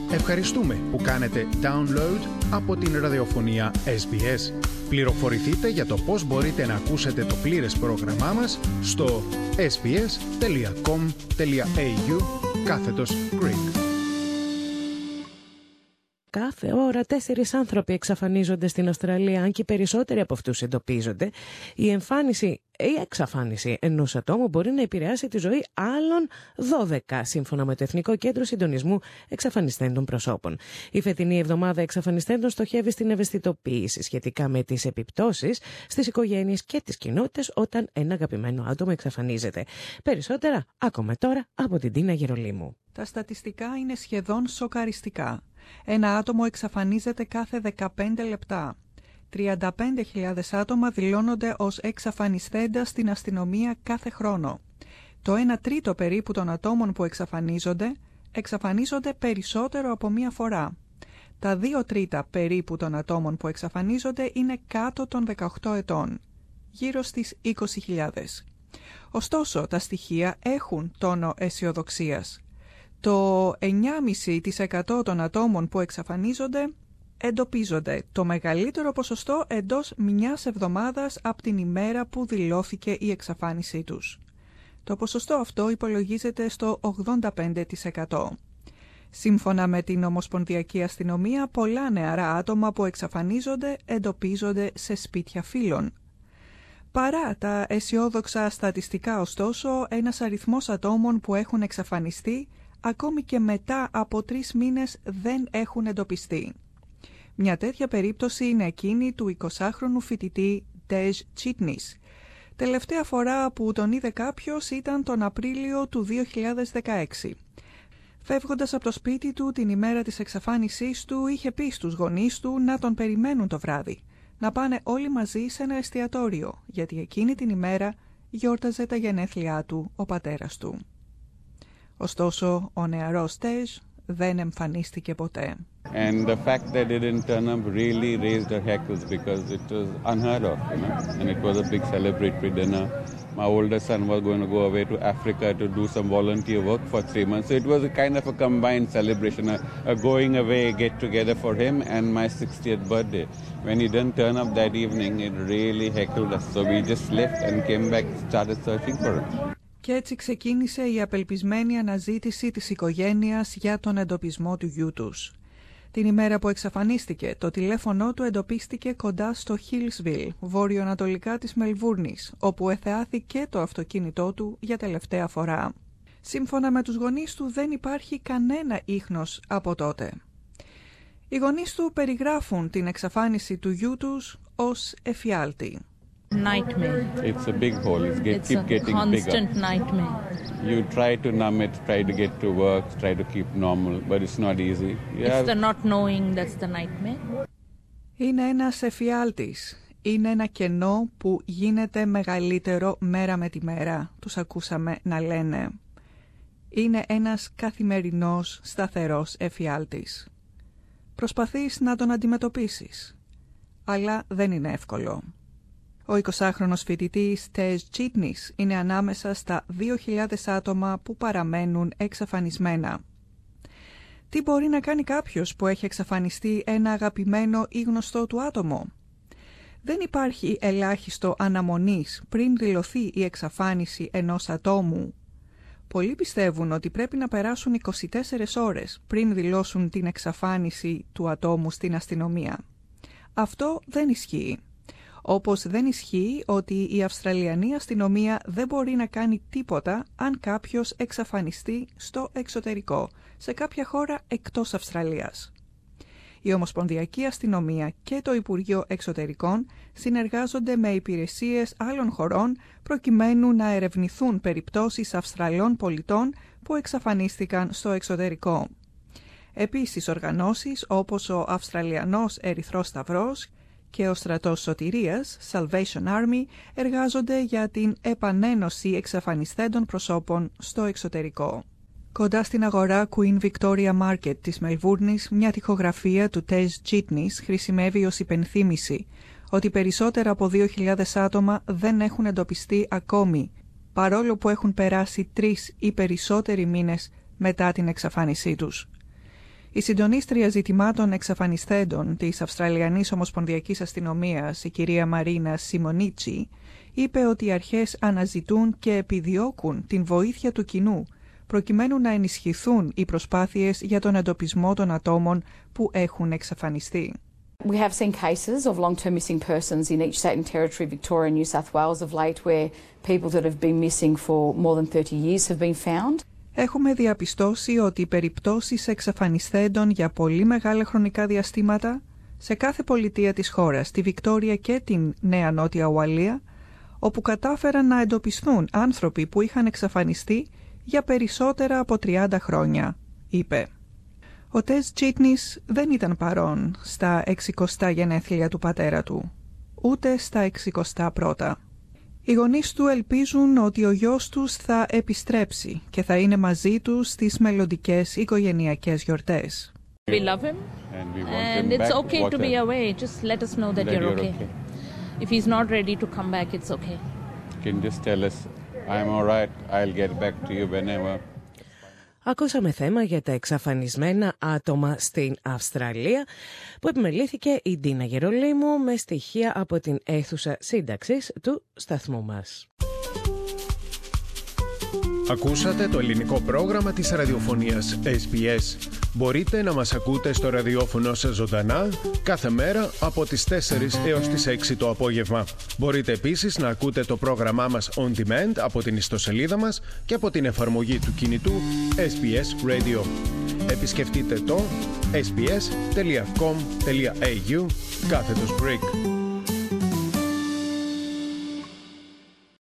Ευχαριστούμε που κάνετε download από την ραδιοφωνία SBS. Πληροφορηθείτε για το πώς μπορείτε να ακούσετε το πλήρες πρόγραμμά μας στο sbs.com.au/Greek. Κάθε ώρα 4 άνθρωποι εξαφανίζονται στην Αυστραλία, αν και οι περισσότεροι από αυτούς εντοπίζονται. Η εμφάνιση ή εξαφάνιση ενός ατόμου μπορεί να επηρεάσει τη ζωή άλλων 12, σύμφωνα με το Εθνικό Κέντρο Συντονισμού Εξαφανιστέντων Προσώπων. Η φετινή εβδομάδα εξαφανιστέντων στοχεύει στην ευαισθητοποίηση σχετικά με τις επιπτώσεις στις οικογένειες και τις κοινότητες όταν ένα αγαπημένο άτομο εξαφανίζεται. Περισσότερα ακόμα τώρα από την Τίνα Γερολίμου. Τα στατιστικά είναι σχεδόν σοκαριστικά. Ένα άτομο εξαφανίζεται κάθε 15 λεπτά. 35.000 άτομα δηλώνονται ως εξαφανιστέντα στην αστυνομία κάθε χρόνο. Το 1/3 περίπου των ατόμων που εξαφανίζονται περισσότερο από μία φορά. Τα 2/3 περίπου των ατόμων που εξαφανίζονται είναι κάτω των 18 ετών, γύρω στις 20.000. Ωστόσο, τα στοιχεία έχουν τόνο αισιοδοξίας. Το 9,5% των ατόμων που εξαφανίζονται εντοπίζονται, το μεγαλύτερο ποσοστό εντός μιας εβδομάδας από την ημέρα που δηλώθηκε η εξαφάνισή τους. Το ποσοστό αυτό υπολογίζεται στο 85%. Σύμφωνα με την Ομοσπονδιακή Αστυνομία, πολλά νεαρά άτομα που εξαφανίζονται εντοπίζονται σε σπίτια φίλων. Παρά τα αισιόδοξα στατιστικά, ωστόσο, ένας αριθμός ατόμων που έχουν εξαφανιστεί ακόμη και μετά από 3 μήνες δεν έχουν εντοπιστεί. Μια τέτοια περίπτωση είναι εκείνη του 20χρονου φοιτητή Tej Chitnis. Τελευταία φορά που τον είδε κάποιος ήταν τον Απρίλιο του 2016. Φεύγοντας από το σπίτι του την ημέρα της εξαφάνισής του, είχε πει στους γονείς του να τον περιμένουν το βράδυ, να πάνε όλοι μαζί σε ένα εστιατόριο, γιατί εκείνη την ημέρα γιόρταζε τα γενέθλιά του ο πατέρας του. Ωστόσο, ο νεαρός Tej δεν εμφανίστηκε ποτέ. And the fact that it didn't turn up really raised our hackles because it was unheard of, and it was a big celebratory dinner. My older son was going to go away to Africa to do some volunteer work for 3 months. So it was a kind of a combined celebration, a going away get-together for him and my 60th birthday. When he didn't turn up that evening, it really heckled us. So we just left and came back and started searching for him. Και έτσι ξεκίνησε η απελπισμένη αναζήτηση της οικογένειας για τον εντοπισμό του γιού τους. Την ημέρα που εξαφανίστηκε, το τηλέφωνό του εντοπίστηκε κοντά στο Hillsville, βορειοανατολικά της Μελβούρνης, όπου εθεάθη και το αυτοκίνητό του για τελευταία φορά. Σύμφωνα με τους γονείς του, δεν υπάρχει κανένα ίχνος από τότε. Οι γονείς του περιγράφουν την εξαφάνιση του γιού τους ως εφιάλτη. Nightmare. It's a big hole. Keep getting constant bigger. Nightmare. You try to numb it, try to get to work, try to keep normal, but it's not easy. It's the not knowing that's the nightmare. Είναι ένας εφιάλτης. Είναι ένα κενό που γίνεται μεγαλύτερο μέρα με τη μέρα, τους ακούσαμε να λένε. Είναι ένας καθημερινός, σταθερός εφιάλτης. Προσπαθείς να τον αντιμετωπίσεις, αλλά δεν είναι εύκολο. Ο 20χρονος φοιτητής Tej Chitnis είναι ανάμεσα στα 2.000 άτομα που παραμένουν εξαφανισμένα. Τι μπορεί να κάνει κάποιος που έχει εξαφανιστεί ένα αγαπημένο ή γνωστό του άτομο? Δεν υπάρχει ελάχιστο αναμονής πριν δηλωθεί η εξαφάνιση ενός ατόμου. Πολλοί πιστεύουν ότι πρέπει να περάσουν 24 ώρες πριν δηλώσουν την εξαφάνιση του ατόμου στην αστυνομία. Αυτό δεν ισχύει. Όπως δεν ισχύει ότι η Αυστραλιανή αστυνομία δεν μπορεί να κάνει τίποτα αν κάποιος εξαφανιστεί στο εξωτερικό, σε κάποια χώρα εκτός Αυστραλίας. Η Ομοσπονδιακή Αστυνομία και το Υπουργείο Εξωτερικών συνεργάζονται με υπηρεσίες άλλων χωρών προκειμένου να ερευνηθούν περιπτώσεις Αυστραλών πολιτών που εξαφανίστηκαν στο εξωτερικό. Επίσης, οργανώσεις όπως ο Αυστραλιανός Ερυθρός Σταυρός και ο στρατός σωτηρίας, Salvation Army, εργάζονται για την επανένωση εξαφανιστέντων προσώπων στο εξωτερικό. Κοντά στην αγορά Queen Victoria Market της Μελβούρνης, μια τοιχογραφία του Tej Chitnis χρησιμεύει ως υπενθύμηση ότι περισσότερα από 2.000 άτομα δεν έχουν εντοπιστεί ακόμη, παρόλο που έχουν περάσει 3 ή περισσότεροι μήνες μετά την εξαφάνισή τους. Η συντονίστρια ζητημάτων εξαφανιστέντων της Αυστραλιανής Ομοσπονδιακής Αστυνομίας, η κυρία Μαρίνα Σιμονίτσι, είπε ότι οι αρχές αναζητούν και επιδιώκουν την βοήθεια του κοινού, προκειμένου να ενισχυθούν οι προσπάθειες για τον εντοπισμό των ατόμων που έχουν εξαφανιστεί. We have seen cases of long-term missing persons in each state and territory, Victoria and New South Wales of late, where people that have been missing for more than 30 years have been found. Έχουμε διαπιστώσει ότι οι περιπτώσεις εξαφανιστέντων για πολύ μεγάλα χρονικά διαστήματα σε κάθε πολιτεία της χώρας, τη Βικτόρια και την Νέα Νότια Ουαλία, όπου κατάφεραν να εντοπιστούν άνθρωποι που είχαν εξαφανιστεί για περισσότερα από 30 χρόνια, είπε. Ο Τες Τζίτνης δεν ήταν παρόν στα 60 γενέθλια του πατέρα του, ούτε στα 61. Οι γονείς του ελπίζουν ότι ο γιος τους θα επιστρέψει και θα είναι μαζί τους στις μελλοντικές οικογενειακές γιορτές. We love him and it's okay to be away. Just let us know that you're okay. If he's not ready to come back, it's okay. You can just tell us, I'm all right, I'll get back to you whenever. Ακούσαμε θέμα για τα εξαφανισμένα άτομα στην Αυστραλία που επιμελήθηκε η Ντίνα Γερολίμου με στοιχεία από την αίθουσα σύνταξης του σταθμού μας. Ακούσατε το ελληνικό πρόγραμμα της ραδιοφωνίας SBS. Μπορείτε να μας ακούτε στο ραδιόφωνο σας ζωντανά κάθε μέρα από τις 4 έως τις 6 το απόγευμα. Μπορείτε επίσης να ακούτε το πρόγραμμά μας on demand από την ιστοσελίδα μας και από την εφαρμογή του κινητού SBS Radio. Επισκεφτείτε το sbs.com.au/Greek.